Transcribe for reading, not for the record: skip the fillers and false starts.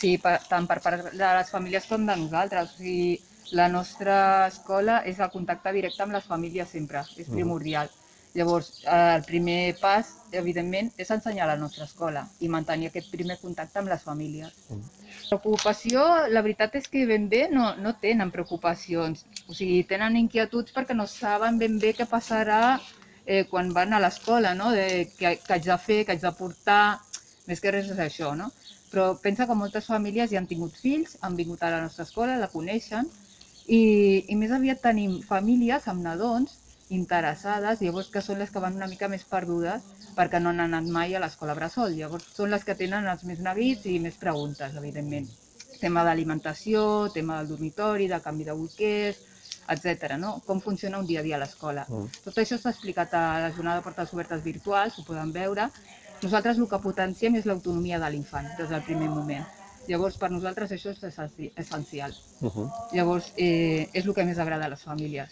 Sí, tant per part de les famílies com de nosaltres. O sigui, la nostra escola és el contacte directe amb les famílies sempre, és primordial. Llavors, el primer pas, evidentment, és ensenyar la nostra escola i mantenir aquest primer contacte amb les famílies. Preocupació, la veritat és que ben bé no tenen preocupacions. O sigui, tenen inquietuds perquè no saben ben bé què passarà quan van a l'escola, no? Què haig de fer, què haig de portar, més que res és això, no? Però pensa que moltes famílies ja han tingut fills, han vingut a la nostra escola, la coneixen, i més aviat tenim famílies amb nadons interessades, llavors que són les que van una mica més perdudes perquè no han anat mai a l'escola bressol. Llavors són les que tenen els més neguits i més preguntes, evidentment. Tema d'alimentació, tema del dormitori, de canvi de bolquers, etc. No? Com funciona un dia a dia a l'escola. Tot això s'ha explicat a la jornada de portes obertes virtuals, ho poden veure. Nosaltres el que potenciem és l'autonomia de l'infant des del primer moment. Llavors, per nosaltres això és essencial. Llavors, és el que més agrada a les famílies.